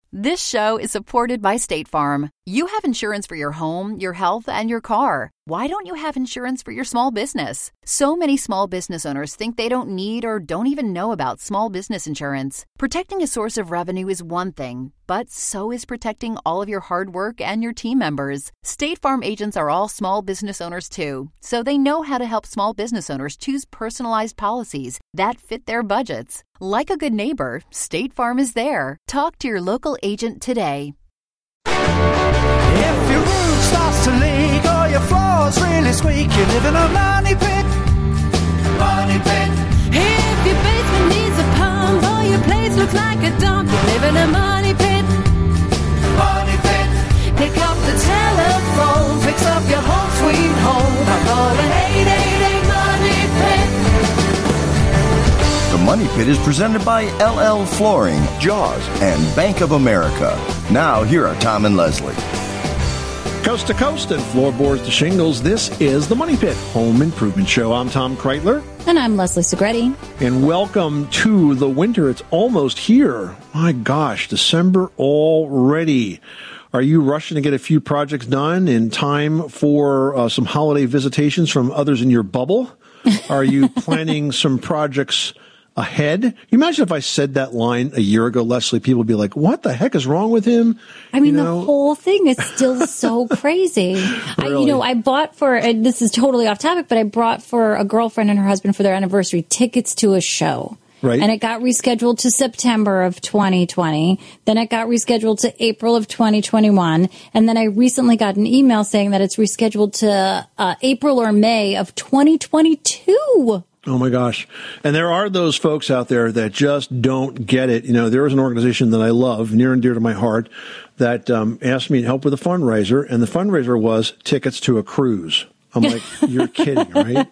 This show is supported by State Farm. You have insurance for your home, your health, and your car. Why don't you have insurance for your small business? So many small business owners think they don't need or don't even know about small business insurance. Protecting a source of revenue is one thing, but so is protecting all of your hard work and your team members. State Farm agents are all small business owners too, so they know how to help small business owners choose personalized policies that fit their budgets. Like a good neighbor, State Farm is there. Talk to your local agent today. If your roof starts to leak or your floor's really squeak, you live in a money pit. Money pit. If your basement needs a pump or your place looks like a dump, you live in a money pit. Money pit. Pick up the telephone, fix up your home sweet home by calling 888 Money Pit. The Money Pit is presented by LL Flooring, Jaws, and Bank of America. Now, here are Tom and Leslie. Coast to coast and floorboards to shingles, this is the Money Pit Home Improvement Show. I'm Tom Kreitler. And I'm Leslie Segretti. And welcome to the winter. It's almost here. My gosh, December already. Are you rushing to get a few projects done in time for some holiday visitations from others in your bubble? Are you planning some projects ahead? You imagine if I said that line a year ago, Leslie, people would be like, what the heck is wrong with him? I mean, the whole thing is still so crazy. Really? I bought for, and this is totally off topic, but I bought for a girlfriend and her husband for their anniversary tickets to a show. Right. And it got rescheduled to September of 2020. Then it got rescheduled to April of 2021. And then I recently got an email saying that it's rescheduled to April or May of 2022. Oh, my gosh. And there are those folks out there that just don't get it. You know, there is an organization that I love, near and dear to my heart, that asked me to help with a fundraiser. And the fundraiser was tickets to a cruise. I'm like, you're kidding, right?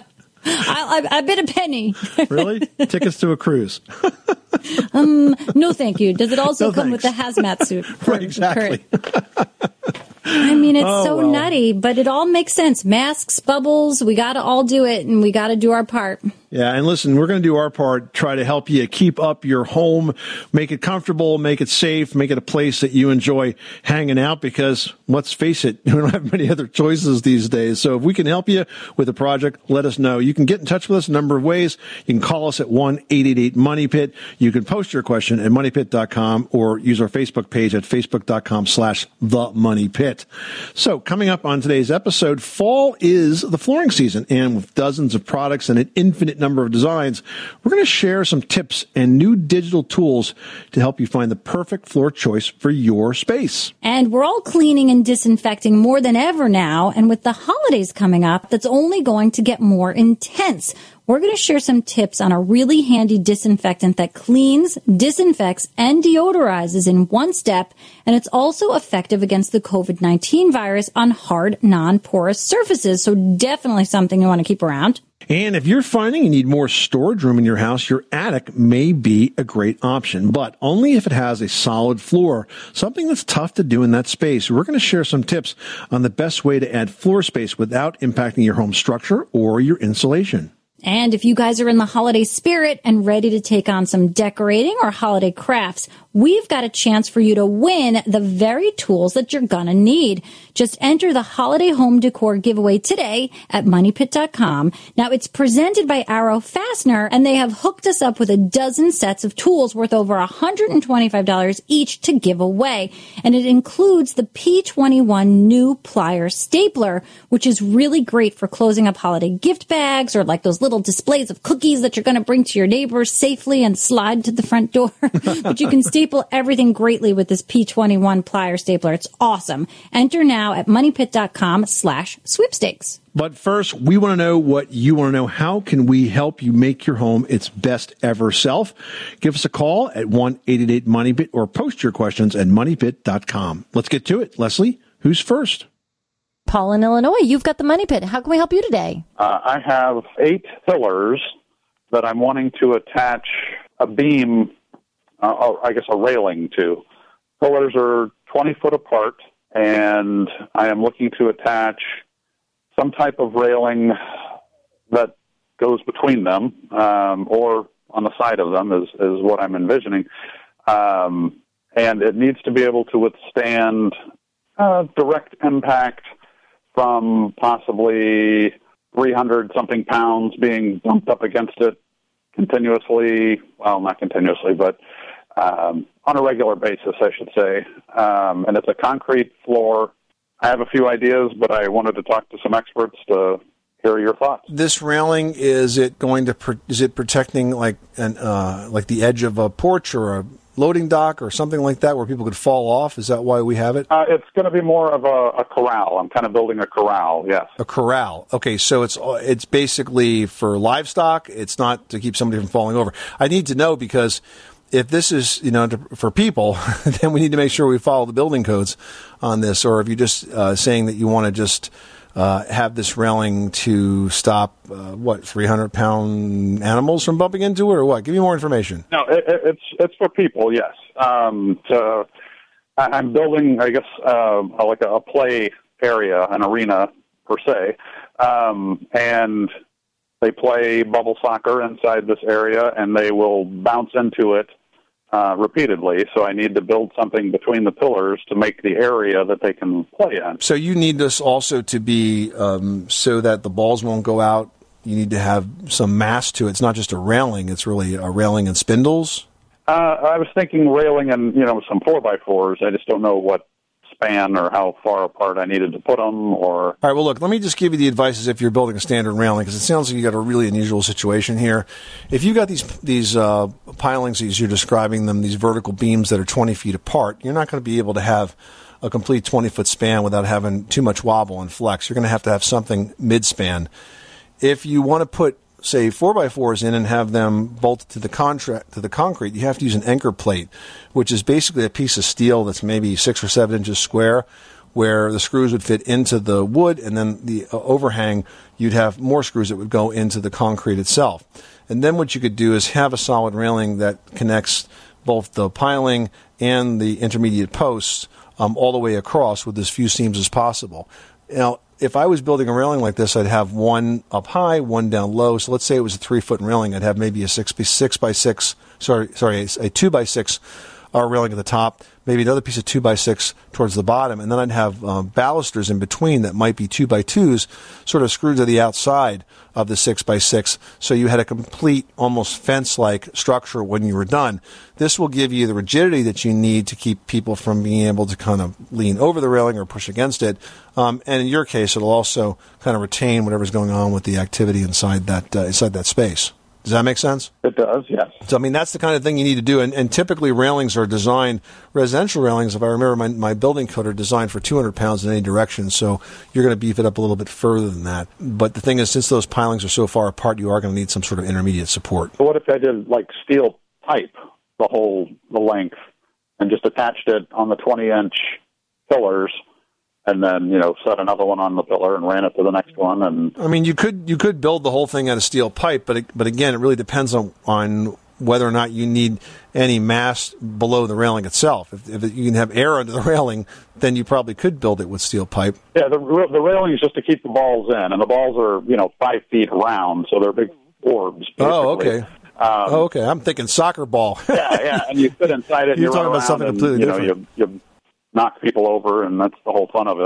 I bet a penny. Really? Tickets to a cruise. No, thank you. Does it also come thanks. with the hazmat suit? Right, exactly. I mean, it's nutty, but it all makes sense. Masks, bubbles, we got to all do it, and we got to do our part. Yeah, and listen, we're going to do our part, try to help you keep up your home, make it comfortable, make it safe, make it a place that you enjoy hanging out, because let's face it, we don't have many other choices these days. So if we can help you with a project, let us know. You can get in touch with us a number of ways. You can call us at 1-888-MONEYPIT. You can post your question at moneypit.com or use our Facebook page at facebook.com/themoneypit. So coming up on today's episode, fall is the flooring season, and with dozens of products and an infinite number of designs, we're going to share some tips and new digital tools to help you find the perfect floor choice for your space. And we're all cleaning and disinfecting more than ever now, and with the holidays coming up, that's only going to get more intense. We're going to share some tips on a really handy disinfectant that cleans, disinfects, and deodorizes in one step, and it's also effective against the COVID-19 virus on hard, non-porous surfaces, so definitely something you want to keep around. And if you're finding you need more storage room in your house, your attic may be a great option, but only if it has a solid floor, something that's tough to do in that space. We're going to share some tips on the best way to add floor space without impacting your home structure or your insulation. And if you guys are in the holiday spirit and ready to take on some decorating or holiday crafts, we've got a chance for you to win the very tools that you're gonna need. Just enter the Holiday Home Decor giveaway today at moneypit.com. Now, it's presented by Arrow Fastener, and they have hooked us up with a dozen sets of tools worth over $125 each to give away. And it includes the P21 new plier stapler, which is really great for closing up holiday gift bags or like those little displays of cookies that you're going to bring to your neighbors safely and slide to the front door. But you can staple everything greatly with this P21 plier stapler. It's awesome. Enter now at moneypit.com/sweepstakes. But first, we want to know what you want to know. How can we help you make your home its best ever self? Give us a call at 1-888-MONEYPIT or post your questions at moneypit.com. Let's get to it. Leslie, who's first? Paul in Illinois, you've got the Money Pit. How can we help you today? I have 8 pillars that I'm wanting to attach a beam, I guess a railing to. Pillars are 20 foot apart, and I am looking to attach some type of railing that goes between them, or on the side of them is what I'm envisioning. And and it needs to be able to withstand direct impact from possibly 300-something pounds being dumped up against it continuously. Well, not continuously, but on a regular basis, I should say. And it's a concrete floor. I have a few ideas, but I wanted to talk to some experts to hear your thoughts. This railing, is it protecting like the edge of a porch or a loading dock or something like that where people could fall off? Is that why we have it? It's going to be more of a corral. I'm kind of building a corral, yes. A corral. Okay, so it's basically for livestock. It's not to keep somebody from falling over. I need to know because if this is, for people, then we need to make sure we follow the building codes on this. Or if you're just saying that you want to just have this railing to stop 300-pound animals from bumping into it, or what? Give me more information. No, it's for people. Yes. So I'm building, I guess, like a play area, an arena per se, and they play bubble soccer inside this area, and they will bounce into it repeatedly, so I need to build something between the pillars to make the area that they can play in. So you need this also to be so that the balls won't go out. You need to have some mass to it. It's not just a railing. It's really a railing and spindles. I was thinking railing and, some 4x4s. I just don't know what span or how far apart I needed to put them. Or all right, well, look, let me just give you the advice as if you're building a standard railing, because it sounds like you got a really unusual situation here. If you got these pilings, as you're describing them, these vertical beams that are 20 feet apart, you're not going to be able to have a complete 20-foot span without having too much wobble and flex. You're going to have something mid-span. If you want to put, say, 4x4s in and have them bolted to the concrete, you have to use an anchor plate, which is basically a piece of steel that's maybe 6 or 7 inches square, where the screws would fit into the wood, and then the overhang, you'd have more screws that would go into the concrete itself. And then what you could do is have a solid railing that connects both the piling and the intermediate posts all the way across with as few seams as possible. Now, if I was building a railing like this, I'd have one up high, one down low. So let's say it was a 3-foot railing. I'd have maybe a 2x6 railing at the top, maybe another piece of 2x6 towards the bottom, and then I'd have balusters in between that might be 2x2s, sort of screwed to the outside of the 6x6, so you had a complete, almost fence-like structure when you were done. This will give you the rigidity that you need to keep people from being able to kind of lean over the railing or push against it. And in your case, it'll also kind of retain whatever's going on with the activity inside that space. Does that make sense? It does, yes. So, that's the kind of thing you need to do. And typically railings are designed, residential railings, if I remember my building code, are designed for 200 pounds in any direction. So you're going to beef it up a little bit further than that. But the thing is, since those pilings are so far apart, you are going to need some sort of intermediate support. So what if I did like steel pipe the length and just attached it on the 20-inch pillars, and then, set another one on the pillar and ran it to the next one? And you could build the whole thing out of steel pipe, but again, it really depends on whether or not you need any mass below the railing itself. If you can have air under the railing, then you probably could build it with steel pipe. Yeah, the railing is just to keep the balls in, and the balls are 5 feet round, so they're big orbs. Basically. Oh, okay. Okay. I'm thinking soccer ball. yeah, and you sit inside it. You're talking about something completely different. You knock people over, and that's the whole fun of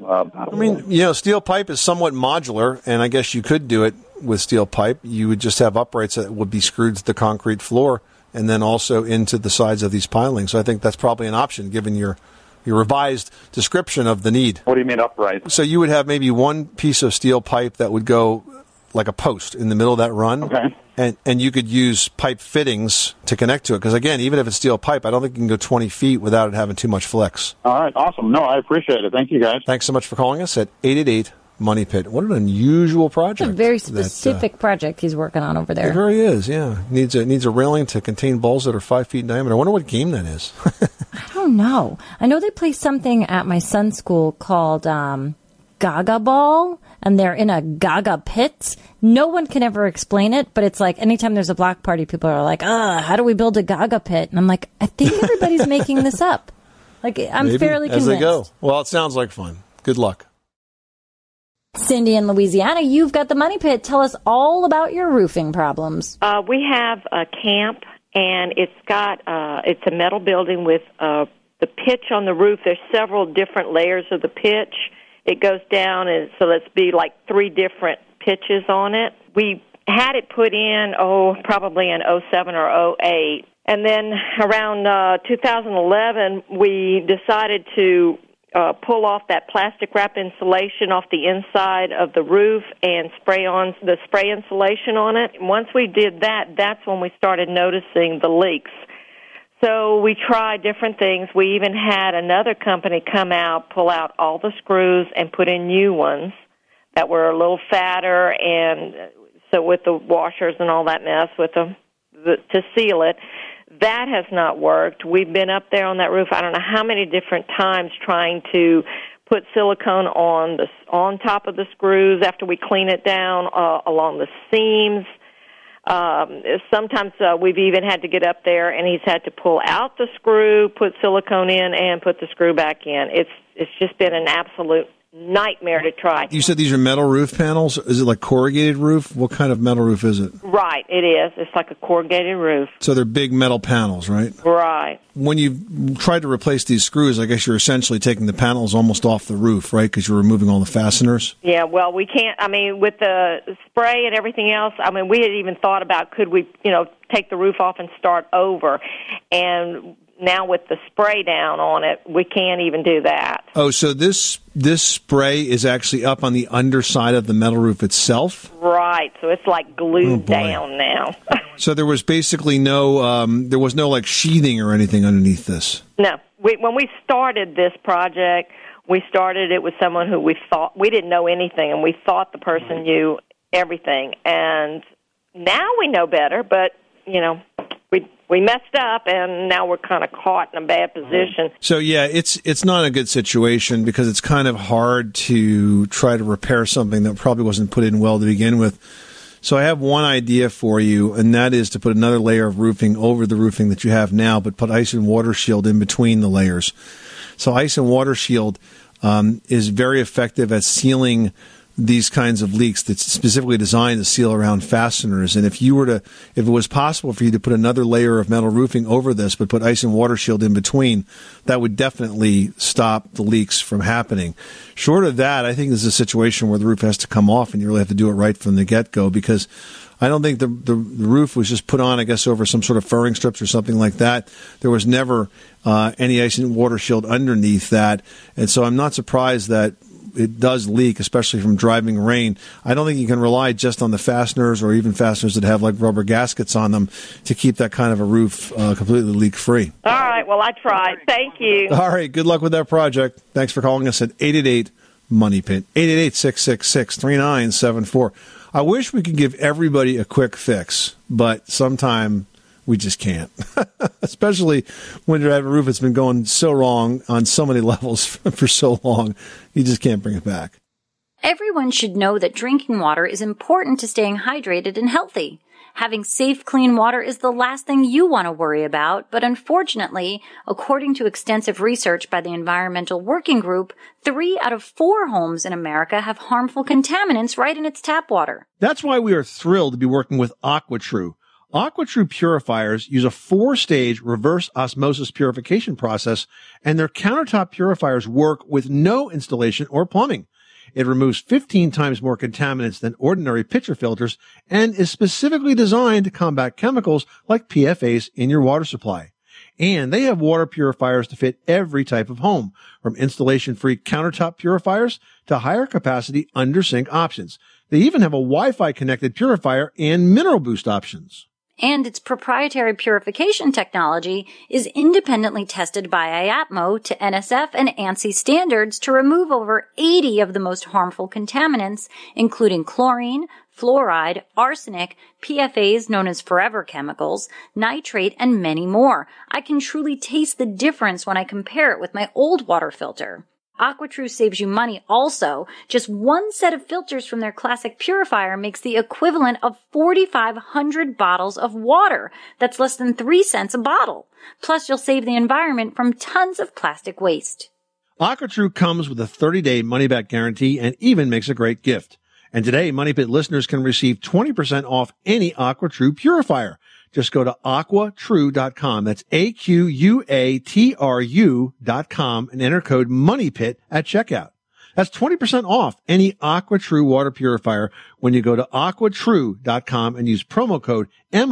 it. Steel pipe is somewhat modular, and I guess you could do it with steel pipe. You would just have uprights that would be screwed to the concrete floor and then also into the sides of these pilings. So I think that's probably an option, given your revised description of the need. What do you mean upright? So you would have maybe one piece of steel pipe that would go like a post in the middle of that run. Okay. And you could use pipe fittings to connect to it. Because, again, even if it's steel pipe, I don't think you can go 20 feet without it having too much flex. All right. Awesome. No, I appreciate it. Thank you, guys. Thanks so much for calling us at 888-MONEY PIT. What an unusual project. It's a very specific project he's working on over there. It really is, yeah. Needs a railing to contain balls that are 5 feet in diameter. I wonder what game that is. I don't know. I know they play something at my son's school called Gaga Ball, and they're in a Gaga pit. No one can ever explain it, but it's like anytime there's a block party, people are like, how do we build a Gaga pit? And I'm like, I think everybody's making this up. Like, I'm Maybe, fairly convinced. As they go. Well, it sounds like fun. Good luck. Cindy in Louisiana, you've got the Money Pit. Tell us all about your roofing problems. We have a camp and it's a metal building with the pitch on the roof. There's several different layers of the pitch. It goes down, and so let's be like 3 different pitches on it. We had it put in, probably in 07 or 08. And then around 2011, we decided to pull off that plastic wrap insulation off the inside of the roof and spray on the spray insulation on it. And once we did that, that's when we started noticing the leaks. So we tried different things. We even had another company come out, pull out all the screws, and put in new ones that were a little fatter, and so with the washers and all that mess with to seal it. That has not worked. We've been up there on that roof, I don't know how many different times, trying to put silicone on top of the screws after we clean it down, along the seams. Sometimes we've even had to get up there, and he's had to pull out the screw, put silicone in, and put the screw back in. It's just been an absolute nightmare to try. You said these are metal roof panels. Is it like corrugated roof? What kind of metal roof is it? Right, it is. It's like a corrugated roof. So they're big metal panels, right? Right. When you tried to replace these screws, I guess you're essentially taking the panels almost off the roof, right? Because you're removing all the fasteners. Yeah, well, we can't. I mean, with the spray and everything else, I mean, we had even thought about could we, take the roof off and start over. And now with the spray down on it, we can't even do that. Oh, so this spray is actually up on the underside of the metal roof itself? Right. So it's like glued down now. So there was basically no like sheathing or anything underneath this? No. When we started this project, we started it with someone who we didn't know anything, and we thought the person knew everything. And now we know better, but, we messed up, and now we're kind of caught in a bad position. So, yeah, it's not a good situation because it's kind of hard to try to repair something that probably wasn't put in well to begin with. So I have one idea for you, and that is to put another layer of roofing over the roofing that you have now, but put ice and water shield in between the layers. So ice and water shield is very effective at sealing these kinds of leaks that's specifically designed to seal around fasteners. And if it was possible for you to put another layer of metal roofing over this, but put ice and water shield in between, that would definitely stop the leaks from happening. Short of that, I think this is a situation where the roof has to come off, and you really have to do it right from the get-go, because I don't think the roof was just put on, I guess, over some sort of furring strips or something like that. There was never any ice and water shield underneath that. And so I'm not surprised that it does leak, especially from driving rain. I don't think you can rely just on the fasteners or even fasteners that have like rubber gaskets on them to keep that kind of a roof completely leak-free. All right. Well, I tried. Thank you. All right. Good luck with that project. Thanks for calling us at 888-MONEY-PIT, 888-666-3974. I wish we could give everybody a quick fix, but sometime we just can't, especially when you have a roof that's been going so wrong on so many levels for so long. You just can't bring it back. Everyone should know that drinking water is important to staying hydrated and healthy. Having safe, clean water is the last thing you want to worry about, but unfortunately, according to extensive research by the Environmental Working Group, 3 out of 4 homes in America have harmful contaminants right in its tap water. That's why we are thrilled to be working with AquaTrue. AquaTrue purifiers use a 4-stage reverse osmosis purification process, and their countertop purifiers work with no installation or plumbing. It removes 15 times more contaminants than ordinary pitcher filters and is specifically designed to combat chemicals like PFAS in your water supply. And they have water purifiers to fit every type of home, from installation-free countertop purifiers to higher capacity under-sink options. They even have a Wi-Fi connected purifier and mineral boost options. And its proprietary purification technology is independently tested by IAPMO to NSF and ANSI standards to remove over 80 of the most harmful contaminants, including chlorine, fluoride, arsenic, PFAS known as forever chemicals, nitrate, and many more. I can truly taste the difference when I compare it with my old water filter. AquaTrue saves you money also. Just one set of filters from their classic purifier makes the equivalent of 4,500 bottles of water. That's less than 3 cents a bottle. Plus, you'll save the environment from tons of plastic waste. AquaTrue comes with a 30-day money-back guarantee and even makes a great gift. And today, Money Pit listeners can receive 20% off any AquaTrue purifier. Just go to AquaTrue.com. That's AQUATRU.com and enter code MONEYPIT at checkout. That's 20% off any AquaTrue water purifier when you go to AquaTrue.com and use promo code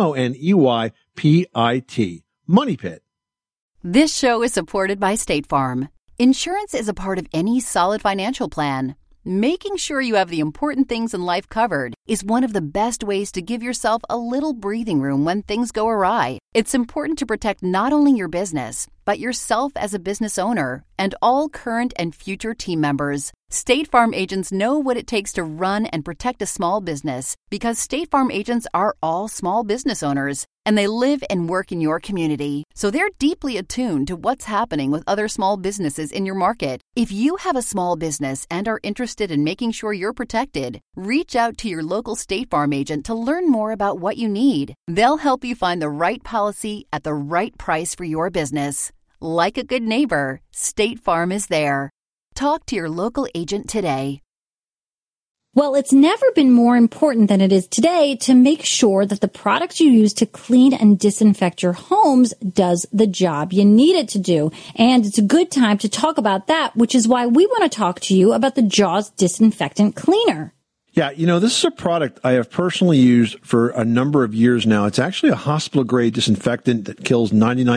MONEYPIT. Money Pit. This show is supported by State Farm. Insurance is a part of any solid financial plan. Making sure you have the important things in life covered is one of the best ways to give yourself a little breathing room when things go awry. It's important to protect not only your business, but yourself as a business owner and all current and future team members. State Farm agents know what it takes to run and protect a small business because State Farm agents are all small business owners and they live and work in your community. So they're deeply attuned to what's happening with other small businesses in your market. If you have a small business and are interested in making sure you're protected, reach out to your local State Farm agent to learn more about what you need. They'll help you find the right policy at the right price for your business. Like a good neighbor, State Farm is there. Talk to your local agent today. Well, it's never been more important than it is today to make sure that the products you use to clean and disinfect your homes does the job you need it to do. And it's a good time to talk about that, which is why we want to talk to you about the Jaws Disinfectant Cleaner. Yeah, this is a product I have personally used for a number of years now. It's actually a hospital-grade disinfectant that kills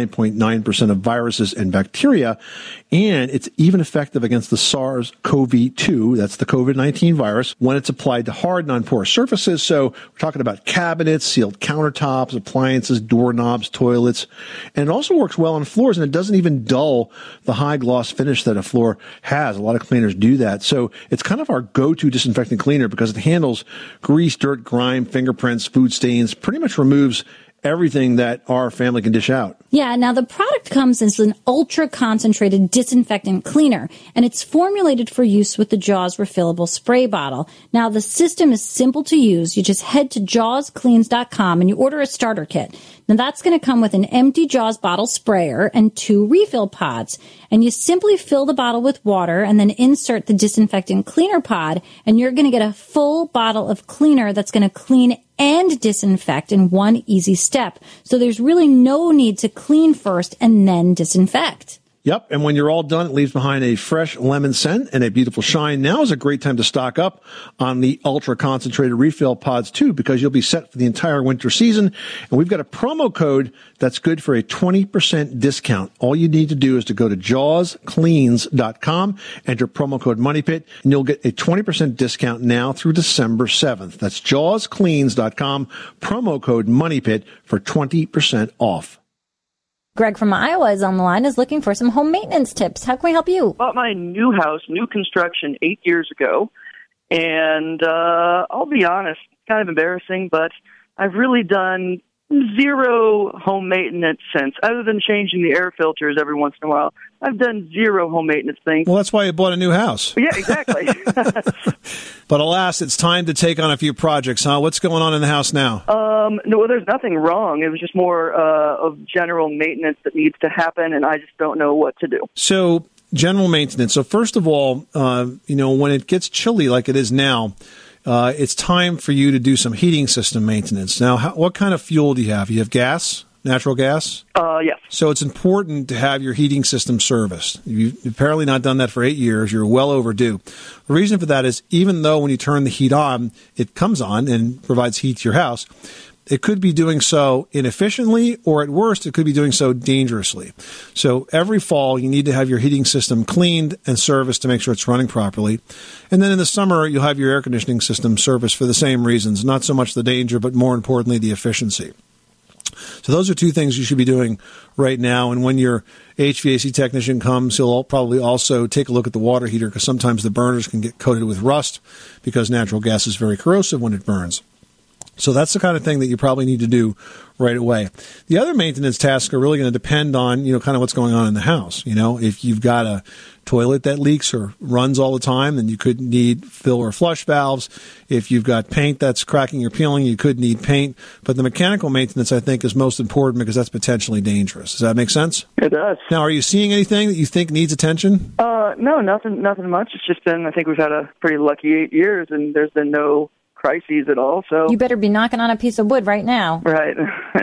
99.9% of viruses and bacteria, and it's even effective against the SARS-CoV-2, that's the COVID-19 virus, when it's applied to hard, non-porous surfaces. So we're talking about cabinets, sealed countertops, appliances, doorknobs, toilets, and it also works well on floors, and it doesn't even dull the high gloss finish that a floor has. A lot of cleaners do that. So it's kind of our go-to disinfectant cleaner because it handles grease, dirt, grime, fingerprints, food stains, pretty much removes everything that our family can dish out. Yeah, now the product comes as an ultra-concentrated disinfectant cleaner, and it's formulated for use with the Jaws refillable spray bottle. Now, the system is simple to use. You just head to jawscleans.com and you order a starter kit. Now, that's going to come with an empty Jaws bottle sprayer and 2 refill pods. And you simply fill the bottle with water and then insert the disinfectant cleaner pod, and you're going to get a full bottle of cleaner that's going to clean and disinfect in one easy step. So there's really no need to clean first and then disinfect. Yep, and when you're all done, it leaves behind a fresh lemon scent and a beautiful shine. Now is a great time to stock up on the ultra-concentrated refill pods, too, because you'll be set for the entire winter season. And we've got a promo code that's good for a 20% discount. All you need to do is to go to jawscleans.com, enter promo code MONEYPIT, and you'll get a 20% discount now through December 7th. That's jawscleans.com, promo code MONEYPIT for 20% off. Greg from Iowa is on the line, is looking for some home maintenance tips. How can we help you? Bought my new house, new construction, 8 years ago. And I'll be honest, kind of embarrassing, but I've really done zero home maintenance since, other than changing the air filters every once in a while. I've done zero home maintenance things. Well, that's why you bought a new house. Yeah, exactly. But alas, it's time to take on a few projects, huh? What's going on in the house now? No, there's nothing wrong. It was just more of general maintenance that needs to happen, and I just don't know what to do. So, general maintenance. So, first of all, when it gets chilly like it is now, it's time for you to do some heating system maintenance. Now, what kind of fuel do you have? You have gas? Natural gas? Yes. So it's important to have your heating system serviced. You've apparently not done that for 8 years. You're well overdue. The reason for that is even though when you turn the heat on, it comes on and provides heat to your house, it could be doing so inefficiently, or at worst, it could be doing so dangerously. So every fall, you need to have your heating system cleaned and serviced to make sure it's running properly. And then in the summer, you'll have your air conditioning system serviced for the same reasons, not so much the danger, but more importantly, the efficiency. So those are two things you should be doing right now. And when your HVAC technician comes, he'll probably also take a look at the water heater because sometimes the burners can get coated with rust because natural gas is very corrosive when it burns. So that's the kind of thing that you probably need to do right away. The other maintenance tasks are really going to depend on, kind of what's going on in the house. If you've got a toilet that leaks or runs all the time, then you could need fill or flush valves. If you've got paint that's cracking or peeling, you could need paint. But the mechanical maintenance, I think, is most important because that's potentially dangerous. Does that make sense? It does. Now, are you seeing anything that you think needs attention? No, nothing much. It's just been, I think we've had a pretty lucky 8 years, and there's been no crises at all. So you better be knocking on a piece of wood right now. Right.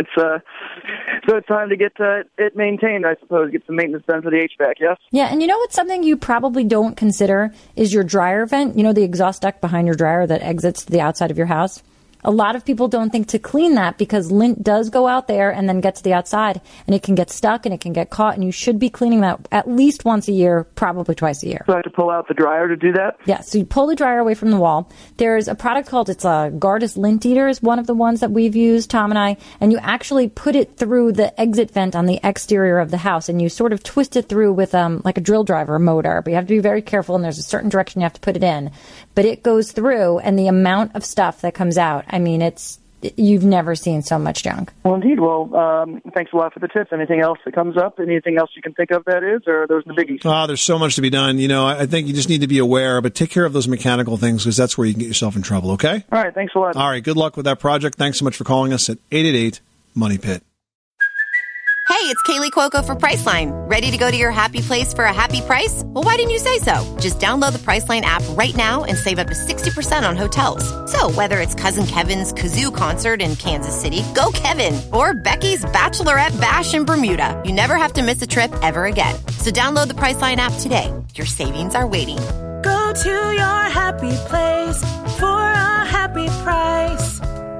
So it's time to get it maintained, I suppose, get some maintenance done for the HVAC, yes? Yeah, and you know what's something you probably don't consider is your dryer vent. You know, the exhaust duct behind your dryer that exits to the outside of your house? A lot of people don't think to clean that because lint does go out there and then get to the outside, and it can get stuck and it can get caught, and you should be cleaning that at least once a year, probably twice a year. So I have to pull out the dryer to do that? Yeah, so you pull the dryer away from the wall. There's a product called, it's a Gardas Lint Eater is one of the ones that we've used, Tom and I, and you actually put it through the exit vent on the exterior of the house, and you sort of twist it through with like a drill driver motor, but you have to be very careful, and there's a certain direction you have to put it in. But it goes through, and the amount of stuff that comes out, I mean, you've never seen so much junk. Well, indeed. Well, thanks a lot for the tips. Anything else that comes up? Anything else you can think of that is, or are those the biggies? Oh, there's so much to be done. You know, I think you just need to be aware, but take care of those mechanical things because that's where you can get yourself in trouble, okay? All right, thanks a lot. All right, good luck with that project. Thanks so much for calling us at 888-MONEY-PIT. Hey, it's Kaylee Cuoco for Priceline. Ready to go to your happy place for a happy price? Well, why didn't you say so? Just download the Priceline app right now and save up to 60% on hotels. So whether it's Cousin Kevin's Kazoo Concert in Kansas City, go Kevin, or Becky's Bachelorette Bash in Bermuda, you never have to miss a trip ever again. So download the Priceline app today. Your savings are waiting. Go to your happy place for a happy price.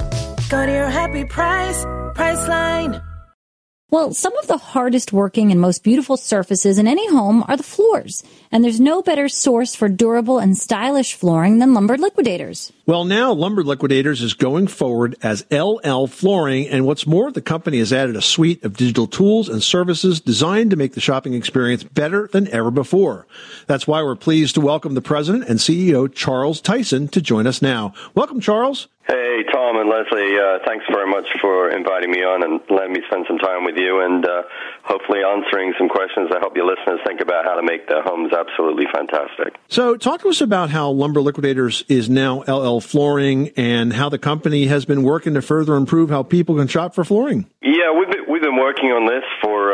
Go to your happy price, Priceline. Well, some of the hardest working and most beautiful surfaces in any home are the floors. And there's no better source for durable and stylish flooring than Lumber Liquidators. Well, now Lumber Liquidators is going forward as LL Flooring, and what's more, the company has added a suite of digital tools and services designed to make the shopping experience better than ever before. That's why we're pleased to welcome the president and CEO, Charles Tyson, to join us now. Welcome, Charles. Hey, Tom and Leslie, thanks very much for inviting me on and letting me spend some time with you and hopefully answering some questions that help your listeners think about how to make their homes absolutely fantastic. So talk to us about how Lumber Liquidators is now LL Flooring and how the company has been working to further improve how people can shop for flooring. Yeah, we've been working on this for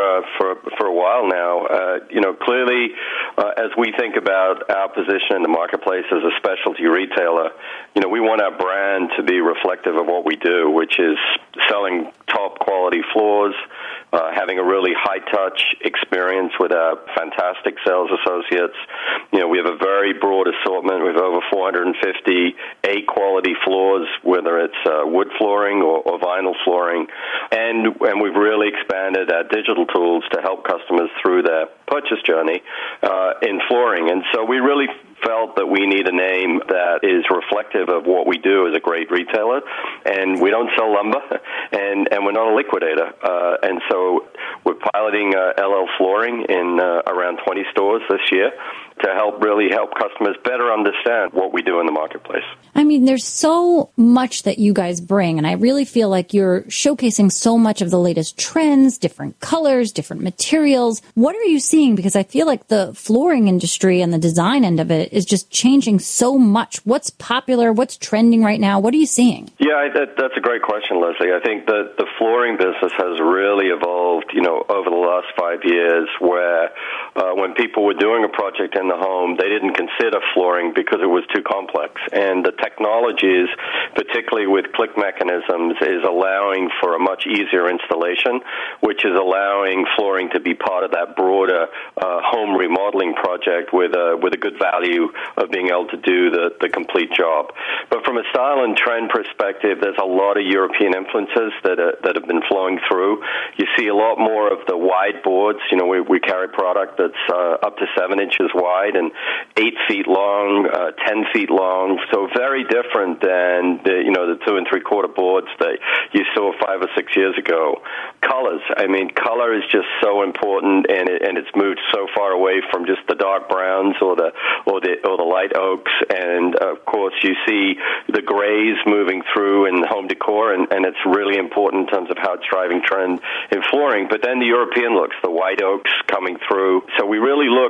a while now. Clearly, as we think about our position in the marketplace as a specialty retailer, we want our brand to be reflective of what we do, which is selling top quality floors, having a really high-touch experience with our fantastic sales associates. We have a very broad assortment with over 450 A-quality floors, whether it's wood flooring or vinyl flooring. And we've really expanded our digital tools to help customers through their purchase journey in flooring. And so we really felt that we need a name that is reflective of what we do as a great retailer, and we don't sell lumber, and we're not a liquidator, and so we're piloting LL Flooring in around 20 stores this year to really help customers better understand what we do in the marketplace. I mean, there's so much that you guys bring, and I really feel like you're showcasing so much of the latest trends, different colors, different materials. What are you seeing? Because I feel like the flooring industry and the design end of it is just changing so much. What's popular? What's trending right now? What are you seeing? Yeah, that's a great question, Leslie. I think that the flooring business has really evolved, over the last 5 years, where when people were doing a project in the home, they didn't consider flooring because it was too complex. And the technologies, particularly with click mechanisms, is allowing for a much easier installation, which is allowing flooring to be part of that broader home remodeling project with a good value of being able to do the complete job. But from a style and trend perspective, there's a lot of European influences that have been flowing through. You see a lot more of the wide boards. We carry product that's up to 7 inches wide and 8 feet long, 10 feet long. So very different than the 2 3/4 boards that you saw 5 or 6 years ago. Colors. I mean, color is just so important, and it's moved so far away from just the dark browns or the light oaks. And of course, you see the grays moving through in home decor, and it's really important in terms of how it's driving trend in flooring. But then the European looks, the white oaks coming through. So we really look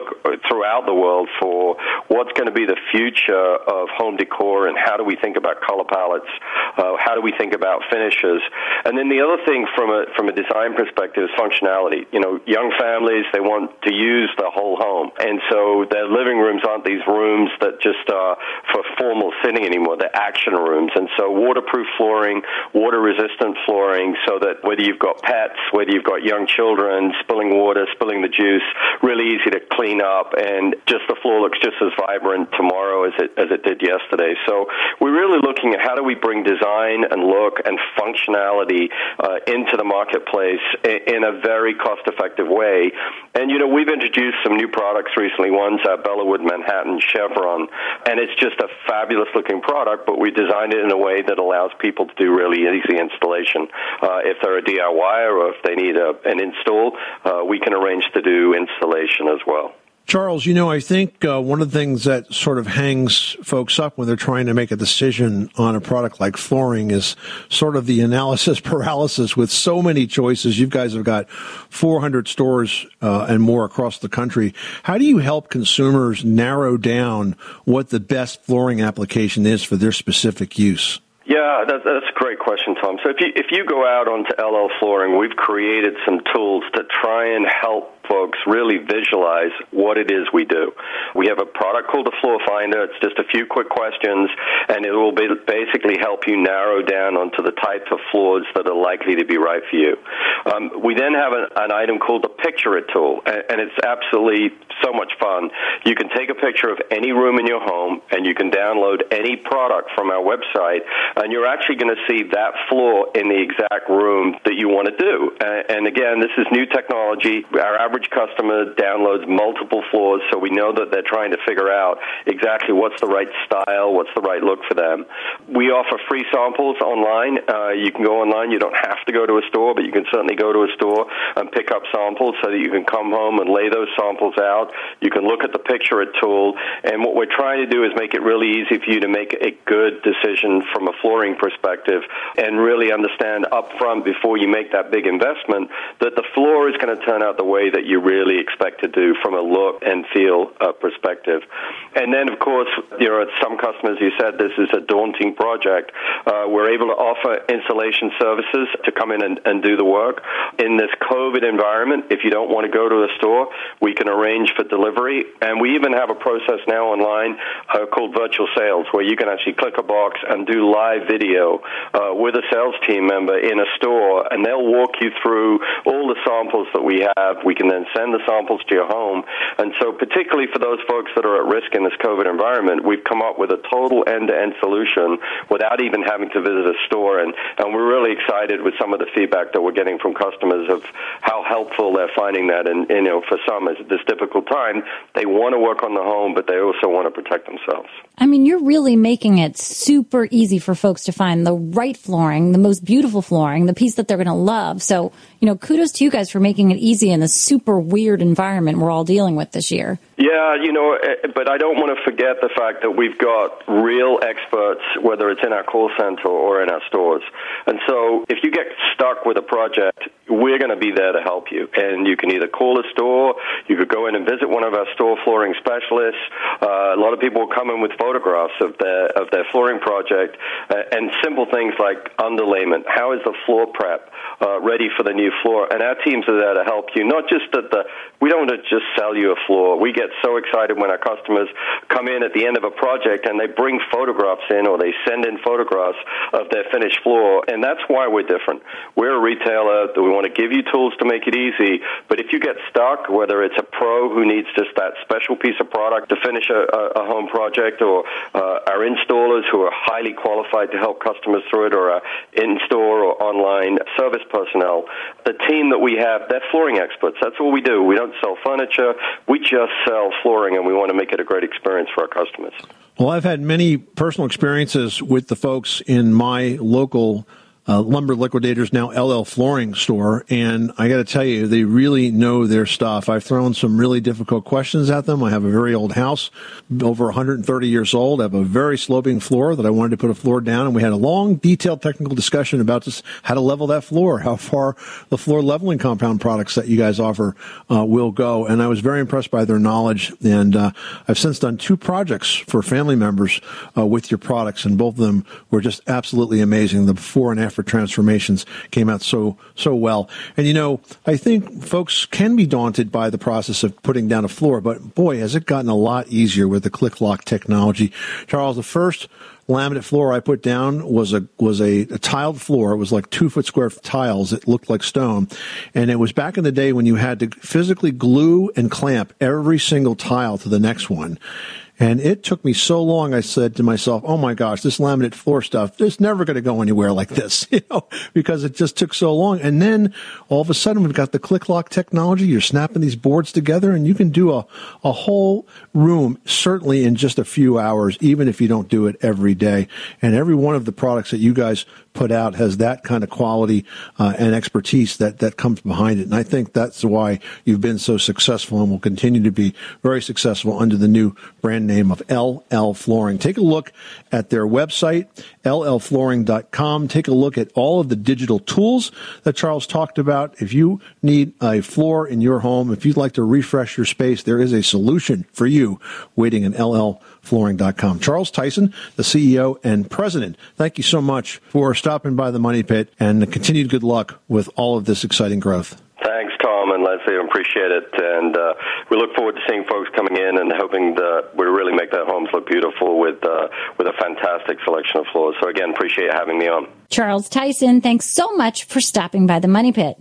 look throughout the world for what's going to be the future of home decor and how do we think about color palettes, how do we think about finishes. And then the other thing from a design perspective is functionality. You know, young families, they want to use the whole home. And so their living rooms aren't these rooms that just are for formal sitting anymore. They're action rooms. And so waterproof flooring, water-resistant flooring, so that whether you've got pets, whether you've got young children, spilling water, spilling the juice, really easy to clean up, and just the floor looks just as vibrant tomorrow as it did yesterday. So we're really looking at how do we bring design and look and functionality into the marketplace in a very cost-effective way. And, you know, we've introduced some new products recently. One's our Bellawood Manhattan Chevron, and it's just a fabulous-looking product, but we designed it in a way that allows people to do really easy installation. If they're a DIY or if they need an install, we can arrange to do installation as well. Charles, you know, I think one of the things that sort of hangs folks up when they're trying to make a decision on a product like flooring is sort of the analysis paralysis with so many choices. You guys have got 400 stores and more across the country. How do you help consumers narrow down what the best flooring application is for their specific use? Yeah, that's a great question, Tom. So if you go out onto LL Flooring, we've created some tools to try and help folks really visualize what it is we do. We have a product called the Floor Finder. It's just a few quick questions, and it will basically help you narrow down onto the types of floors that are likely to be right for you. We then have an item called the Picture It tool, and it's absolutely so much fun. You can take a picture of any room in your home, and you can download any product from our website, and you're actually going to see that floor in the exact room that you want to do. And again, this is new technology. Our average customer downloads multiple floors, so we know that they're trying to figure out exactly what's the right style, what's the right look for them. We offer free samples online. You can go online. You don't have to go to a store, but you can certainly go to a store and pick up samples so that you can come home and lay those samples out. You can look at the Picture It tool, and what we're trying to do is make it really easy for you to make a good decision from a flooring perspective and really understand up front before you make that big investment that the floor is going to turn out the way that you really expect to do from a look and feel perspective. And then, of course, there are some customers who said this is a daunting project. We're able to offer installation services to come in and do the work. In this COVID environment, if you don't want to go to a store, we can arrange for delivery. And we even have a process now online called virtual sales, where you can actually click a box and do live video with a sales team member in a store, and they'll walk you through all the samples that we have. We can then send the samples to your home. And so particularly for those folks that are at risk in this COVID environment, we've come up with a total end-to-end solution without even having to visit a store. And we're really excited with some of the feedback that we're getting from customers of how helpful they're finding that. And, you know, for some, at this difficult time, they want to work on the home, but they also want to protect themselves. I mean, you're really making it super easy for folks to find the right flooring, the most beautiful flooring, the piece that they're going to love. So, you know, kudos to you guys for making it easy in the super weird environment we're all dealing with this year. Yeah, you know, but I don't want to forget the fact that we've got real experts, whether it's in our call center or in our stores. And so if you get stuck with a project, we're going to be there to help you. And you can either call a store, you could go in and visit one of our store flooring specialists. A lot of people will come in with photographs of their flooring project and simple things like underlayment. How is the floor prep ready for the new floor? And our teams are there to help you. Not just we don't want to just sell you a floor. We get so excited when our customers come in at the end of a project and they bring photographs in or they send in photographs of their finished floor. And that's why we're different. We're a retailer that we want to give you tools to make it easy. But if you get stuck, whether it's a pro who needs just that special piece of product to finish a home project, or our installers who are highly qualified to help customers through it, or our in-store or online service personnel, the team that we have, they're flooring experts. That's all we do. We don't sell furniture. We just sell flooring, and we want to make it a great experience for our customers. Well, I've had many personal experiences with the folks in my local Lumber Liquidators, now LL Flooring store. And I got to tell you, they really know their stuff. I've thrown some really difficult questions at them. I have a very old house, over 130 years old. I have a very sloping floor that I wanted to put a floor down. And we had a long, detailed technical discussion about just how to level that floor, how far the floor leveling compound products that you guys offer will go. And I was very impressed by their knowledge. And I've since done 2 projects for family members with your products, and both of them were just absolutely amazing. The before and after transformations came out so well. And, you know, I think folks can be daunted by the process of putting down a floor, but boy, has it gotten a lot easier with the Click Lock technology. Charles, the first laminate floor I put down was a tiled floor. It was like 2-foot square tiles. It looked like stone. And it was back in the day when you had to physically glue and clamp every single tile to the next one. And it took me so long, I said to myself, oh my gosh, this laminate floor stuff, it's never going to go anywhere like this, you know, because it just took so long. And then all of a sudden we've got the Click Lock technology. You're snapping these boards together and you can do a whole room, certainly in just a few hours, even if you don't do it every day. And every one of the products that you guys put out has that kind of quality and expertise that comes behind it. And I think that's why you've been so successful and will continue to be very successful under the new brand name of LL Flooring. Take a look at their website, llflooring.com. Take a look at all of the digital tools that Charles talked about. If you need a floor in your home, if you'd like to refresh your space, there is a solution for you waiting at llflooring.com. Charles Tyson, the CEO and president, thank you so much for stopping by the Money Pit, and continued good luck with all of this exciting growth. Thanks, Tom and Leslie. I appreciate it. And we look forward to seeing folks coming in and hoping that we really make their homes look beautiful with a fantastic selection of floors. So, again, appreciate having me on. Charles Tyson, thanks so much for stopping by the Money Pit.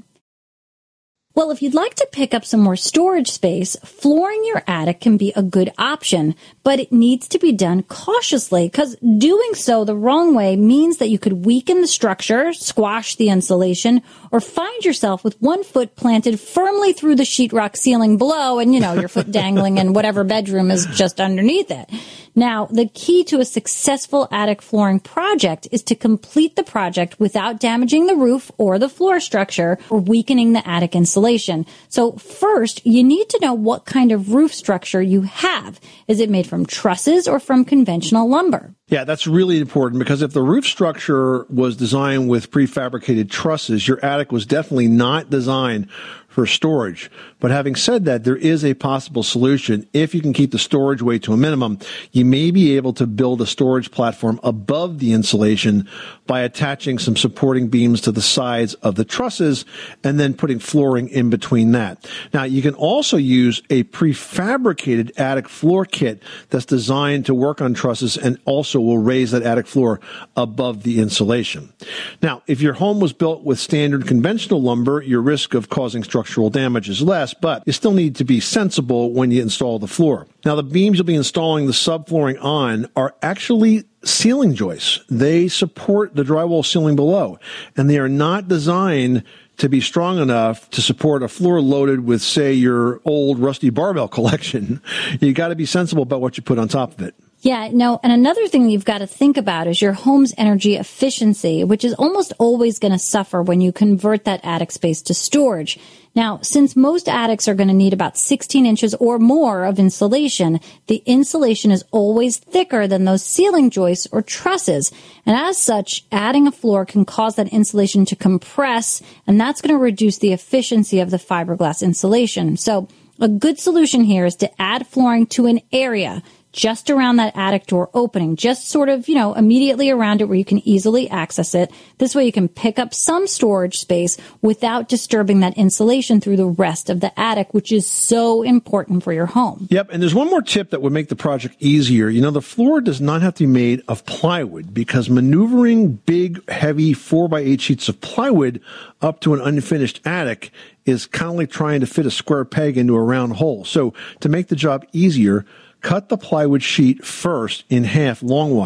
Well, if you'd like to pick up some more storage space, flooring your attic can be a good option, but it needs to be done cautiously because doing so the wrong way means that you could weaken the structure, squash the insulation, or find yourself with one foot planted firmly through the sheetrock ceiling below and, you know, your foot dangling in whatever bedroom is just underneath it. Now, the key to a successful attic flooring project is to complete the project without damaging the roof or the floor structure or weakening the attic insulation. So first, you need to know what kind of roof structure you have. Is it made from trusses or from conventional lumber? Yeah, that's really important because if the roof structure was designed with prefabricated trusses, your attic was definitely not designed for storage. But having said that, there is a possible solution. If you can keep the storage weight to a minimum, you may be able to build a storage platform above the insulation by attaching some supporting beams to the sides of the trusses and then putting flooring in between that. Now, you can also use a prefabricated attic floor kit that's designed to work on trusses and also will raise that attic floor above the insulation. Now, if your home was built with standard conventional lumber, your risk of causing structural damage is less, but you still need to be sensible when you install the floor. Now, the beams you'll be installing the subflooring on are actually ceiling joists. They support the drywall ceiling below, and they are not designed to be strong enough to support a floor loaded with, say, your old rusty barbell collection. You got to be sensible about what you put on top of it. Yeah, no, and another thing you've got to think about is your home's energy efficiency, which is almost always going to suffer when you convert that attic space to storage. Now, since most attics are going to need about 16 inches or more of insulation, the insulation is always thicker than those ceiling joists or trusses. And as such, adding a floor can cause that insulation to compress, and that's going to reduce the efficiency of the fiberglass insulation. So a good solution here is to add flooring to an area just around that attic door opening, just sort of, immediately around it where you can easily access it. This way you can pick up some storage space without disturbing that insulation through the rest of the attic, which is so important for your home. Yep, and there's one more tip that would make the project easier. The floor does not have to be made of plywood because maneuvering big, heavy 4x8 sheets of plywood up to an unfinished attic is kind of like trying to fit a square peg into a round hole. So to make the job easier, cut the plywood sheet first in half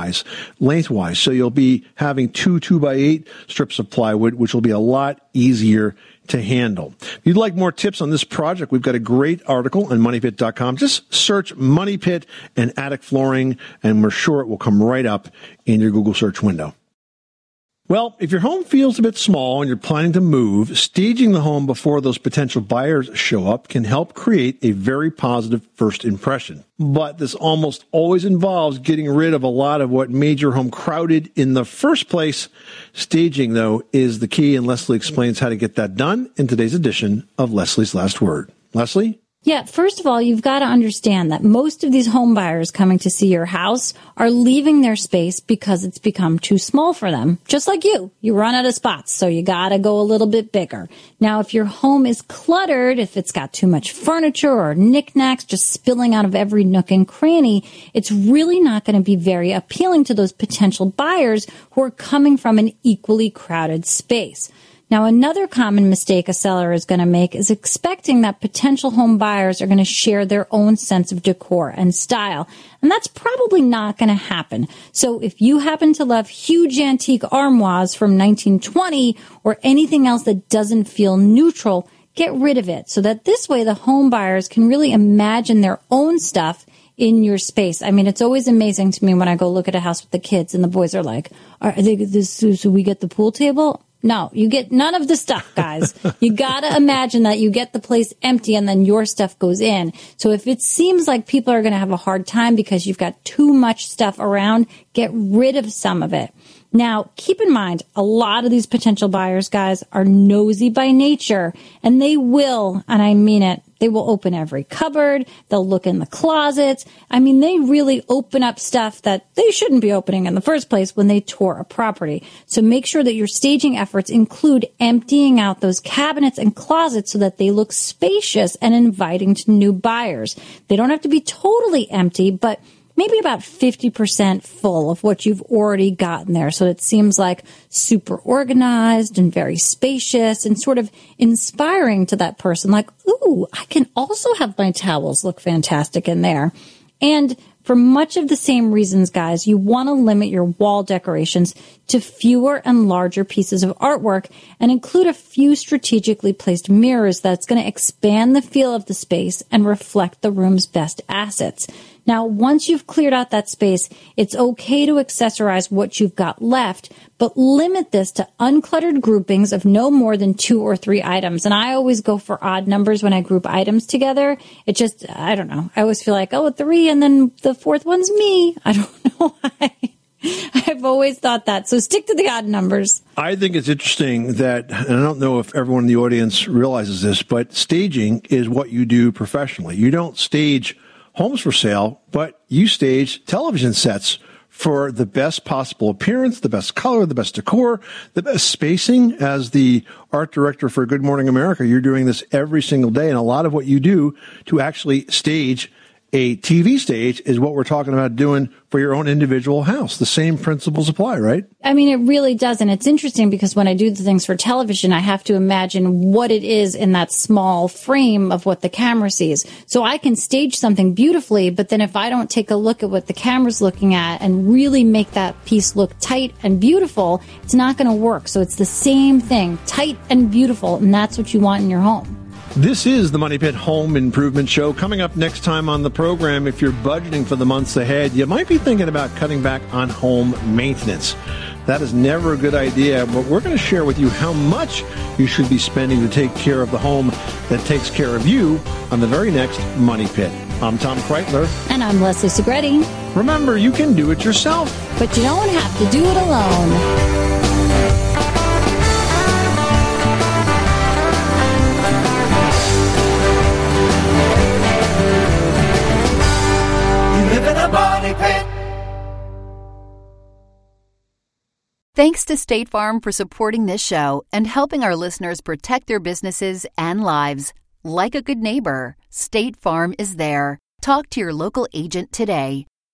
lengthwise. So you'll be having 2 2x8 strips of plywood, which will be a lot easier to handle. If you'd like more tips on this project, we've got a great article on MoneyPit.com. Just search Money Pit and attic flooring, and we're sure it will come right up in your Google search window. Well, if your home feels a bit small and you're planning to move, staging the home before those potential buyers show up can help create a very positive first impression. But this almost always involves getting rid of a lot of what made your home crowded in the first place. Staging, though, is the key, and Leslie explains how to get that done in today's edition of Leslie's Last Word. Leslie? Yeah, first of all, you've got to understand that most of these home buyers coming to see your house are leaving their space because it's become too small for them. Just like you. You run out of spots, so you got to go a little bit bigger. Now, if your home is cluttered, if it's got too much furniture or knickknacks just spilling out of every nook and cranny, it's really not going to be very appealing to those potential buyers who are coming from an equally crowded space. Now, another common mistake a seller is going to make is expecting that potential home buyers are going to share their own sense of decor and style. And that's probably not going to happen. So if you happen to love huge antique armoires from 1920 or anything else that doesn't feel neutral, get rid of it so that this way the home buyers can really imagine their own stuff in your space. I mean, it's always amazing to me when I go look at a house with the kids and the boys are like, so we get the pool table? No, you get none of the stuff, guys. You got to imagine that you get the place empty and then your stuff goes in. So if it seems like people are going to have a hard time because you've got too much stuff around, get rid of some of it. Now, keep in mind, a lot of these potential buyers, guys, are nosy by nature, and they will, and I mean it, they will open every cupboard, they'll look in the closets. I mean, they really open up stuff that they shouldn't be opening in the first place when they tour a property. So make sure that your staging efforts include emptying out those cabinets and closets so that they look spacious and inviting to new buyers. They don't have to be totally empty, but maybe about 50% full of what you've already gotten there. So it seems like super organized and very spacious and sort of inspiring to that person. Like, ooh, I can also have my towels look fantastic in there. And for much of the same reasons, guys, you want to limit your wall decorations to fewer and larger pieces of artwork and include a few strategically placed mirrors that's going to expand the feel of the space and reflect the room's best assets. Now, once you've cleared out that space, it's okay to accessorize what you've got left, but limit this to uncluttered groupings of no more than 2 or 3 items. And I always go for odd numbers when I group items together. It just, I don't know. I always feel like, 3, and then the 4th one's me. I don't know why. I've always thought that. So stick to the odd numbers. I think it's interesting that, and I don't know if everyone in the audience realizes this, but staging is what you do professionally. You don't stage homes for sale, but you stage television sets for the best possible appearance, the best color, the best decor, the best spacing. As the art director for Good Morning America, you're doing this every single day, and a lot of what you do to actually stage a TV stage is what we're talking about doing for your own individual house. The same principles apply, right? I mean, it really does. And it's interesting because when I do the things for television, I have to imagine what it is in that small frame of what the camera sees. So I can stage something beautifully, but then if I don't take a look at what the camera's looking at and really make that piece look tight and beautiful, it's not going to work. So it's the same thing, tight and beautiful, and that's what you want in your home. This is the Money Pit Home Improvement Show. Coming up next time on the program, if you're budgeting for the months ahead, you might be thinking about cutting back on home maintenance. That is never a good idea, but we're going to share with you how much you should be spending to take care of the home that takes care of you on the very next Money Pit. I'm Tom Kreitler. And I'm Leslie Segretti. Remember, you can do it yourself, but you don't have to do it alone. Thanks to State Farm for supporting this show and helping our listeners protect their businesses and lives. Like a good neighbor, State Farm is there. Talk to your local agent today.